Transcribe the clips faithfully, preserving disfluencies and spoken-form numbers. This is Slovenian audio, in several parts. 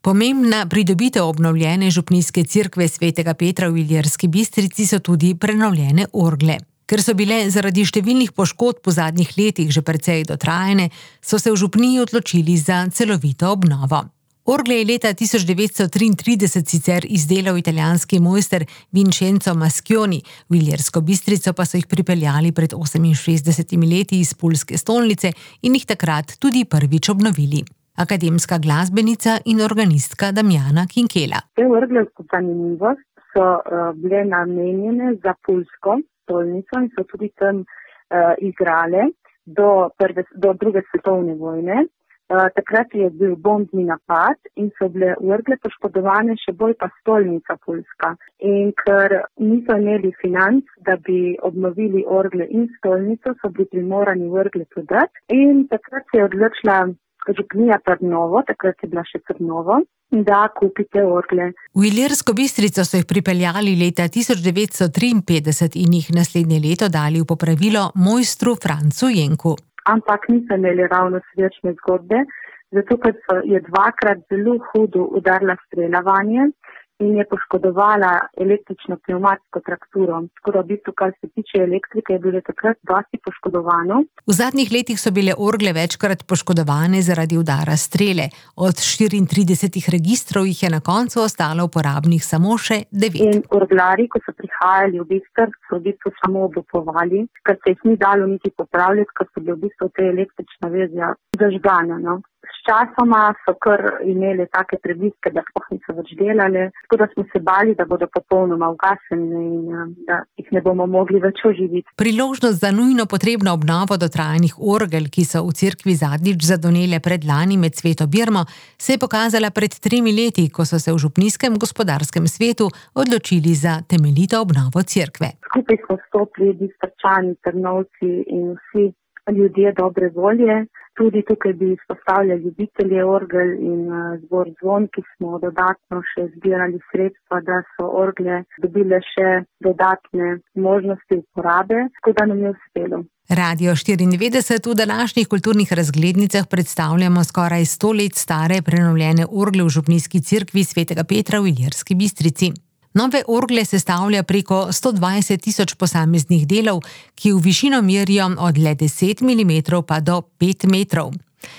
Pomembna pridobitev obnovljene župnijske cerkve svetega Petra v Ilirski Bistrici so tudi prenovljene orgle. Ker so bile zaradi številnih poškodb v zadnjih letih že precej dotrajane, so se v župniji odločili za celovito obnovo. Orgle je leta tisoč devetsto triintrideset sicer izdelal italijanski mojster Vincenzo Maschioni, v Ilirsko Bistrico pa so jih pripeljali pred oseminšestdesetimi leti iz pulske stolnice in jih takrat tudi prvič obnovili. Akademska glasbenica in organistka Damjana Kinkela. Te orgle, kot zanimivost, so uh, bile namenjene za pulsko stolnico in so tudi tam uh, igrale do, prve, do druge svetovne vojne. Uh, takrat je bil bombni napad in so bile orgle poškodovane, še bolj pa stolnica pulska. In ker niso imeli financ, da bi obnovili orgle in stolnico, so bili primorani orgle prodati. In takrat se je odločila župnija Trnovo, takrat je bila še Trnovo, da kupite orgle. V Ilirsko Bistrico so jih pripeljali leta tisoč devetsto triinpetdeset in jih naslednje leto dali v popravilo mojstru Francu Jenku. Ampak niso imeli ravno srečne zgodbe, zato ker je dvakrat zelo hudo udarila strela vanje in je poškodovala električno pnevmatsko trakturo. Tako da v bistvu, kar se tiče elektrike, je bilo takrat dosti poškodovano. V zadnjih letih so bile orgle večkrat poškodovane zaradi udara strele. Od štiriintridesetih registrov jih je na koncu ostalo uporabnih samo še devet. In orglari, ko so prihajali v Bistr, so v bistvu samo obupovali, ker se jih ni dalo niti popravljati, ker so bile v bistvu te električna vezja zažgane, no. S časoma so kar imeli take prebliske, da sploh niso več delale, tako da smo se bali, da bodo popolnoma ugasnjene in da jih ne bomo mogli več oživiti. Priložnost za nujno potrebno obnovo dotrajanih orgel, ki so v cerkvi zadnjič zadonele predlani med Sveto Birmo, se je pokazala pred tremi leti, ko so se v župnijskem gospodarskem svetu odločili za temeljito obnovo cerkve. Skupaj smo stopili Bistrčani, Trnovci in vsi ljudje dobre volje. Tudi tukaj bi izpostavljali ljubitelje orgel in zbor Zvon, ki smo dodatno še zbirali sredstva, da so orgle dobile še dodatne možnosti uporabe, tako da nam je uspelo. Radio štiriindevetdeset v današnjih kulturnih razglednicah predstavljamo skoraj sto let stare prenovljene orgle v župnijski cerkvi svetega Petra v Ilirski Bistrici. Nove orgle sestavlja preko sto dvajset tisoč posameznih delov, ki v višino merijo od le deset milimetrov pa do pet metrov.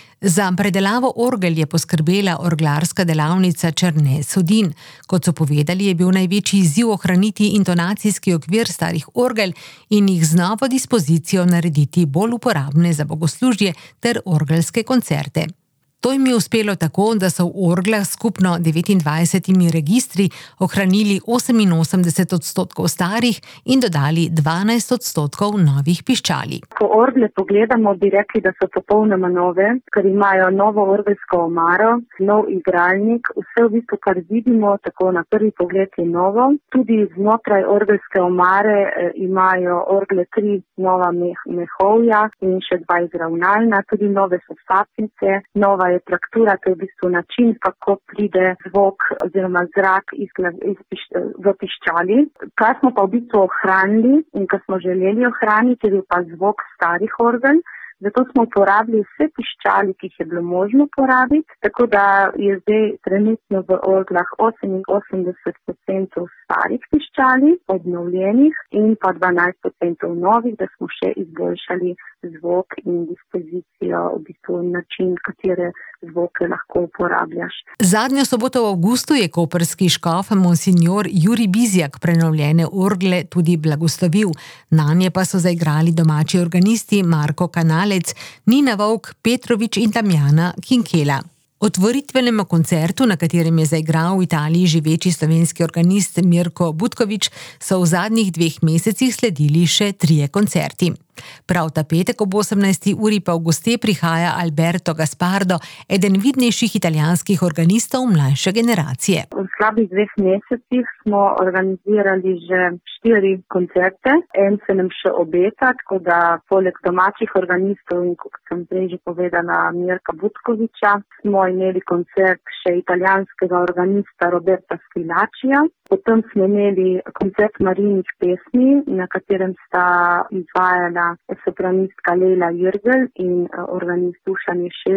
Za predelavo orgel je poskrbela orglarska delavnica Črne Sodin. Kot so povedali, je bil največji izziv ohraniti intonacijski okvir starih orgel in jih z novo dispozicijo narediti bolj uporabne za bogoslužje ter orgelske koncerte. To jim je uspelo tako, da so v orglah skupno devetindvajsetimi registri ohranili oseminosemdeset odstotkov starih in dodali dvanajst odstotkov novih piščali. Ko orgle pogledamo, bi rekli, da so popolnoma nove, ker imajo novo orgelsko omaro, nov igralnik, vse v bistvu, kar vidimo, tako na prvi pogled je novo. Tudi znotraj orgelske omare eh, imajo orgle tri nova meh, mehovja in še dva izravnalna, tudi nove so stapnice, nova je traktura, to je v bistvu način, kako pride zvok oziroma zrak iz, iz, iz, v piščali. Kar smo pa v bistvu ohranili in kar smo želeli ohraniti, je bil pa zvok starih orgel. Zato smo uporabili vse piščali, ki jih je bilo možno uporabiti, tako da je zdaj trenutno v orglah oseminosemdeset odstotkov starih piščali, obnovljenih in pa dvanajst odstotkov novih, da smo še izboljšali zvok in dispozicijo, v bistvu način, katere zvoke lahko uporabljaš. Zadnjo soboto v avgustu je koprski škof monsinjor Jurij Bizjak prenovljene orgle tudi blagoslovil. Nanje pa so zaigrali domači organisti Marko Kanalec, Nina Vovk, Petrovič in Damjana Kinkela. Otvoritvenemu koncertu, na katerem je zaigral v Italiji živeči slovenski organist Mirko Butkovič, so v zadnjih dveh mesecih sledili še trije koncerti. Prav ta petek ob osemnajsti uri pa v goste prihaja Alberto Gaspardo, eden vidnejših italijanskih organistov mlajše generacije. V slabih dveh mesecih smo organizirali že štiri koncerte. En se nam še obeta, tako da poleg domačih organistov in, kot sem prej že povedala, Mirka Butkoviča, smo imeli koncert še italijanskega organista Roberta Squillacia. Potem smo imeli koncert Marijinih pesmi, na katerem sta izvajala sopranistka Leila Jurgel in organist Dušan Ješelnik.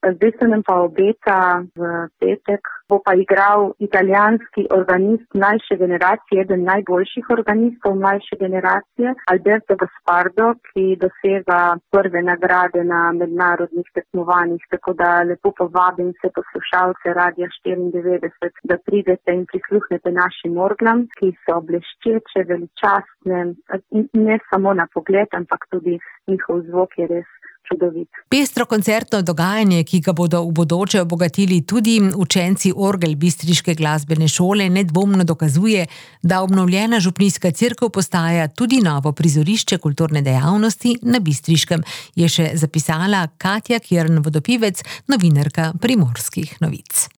Zdaj se nam pa obeta v petek, bo pa igral italijanski organist mlajše generacije, eden najboljših organistov mlajše generacije, Alberto Gaspardo, ki dosega prve nagrade na mednarodnih tekmovanjih, tako da lepo povabim vse poslušalce Radia štiriindevetdeset, da pridete in prisluhnete našim orglam, ki so bleščeče, veličastne, ne samo na pogled, ampak tudi njihov zvok je res čudovit. Pestro koncertno dogajanje, ki ga bodo v bodoče obogatili tudi učenci orgel bistriške glasbene šole, nedvomno dokazuje, da obnovljena župnijska cerkev postaja tudi novo prizorišče kulturne dejavnosti na Bistriškem, je še zapisala Katja Kirn Vodopivec, novinarka Primorskih novic.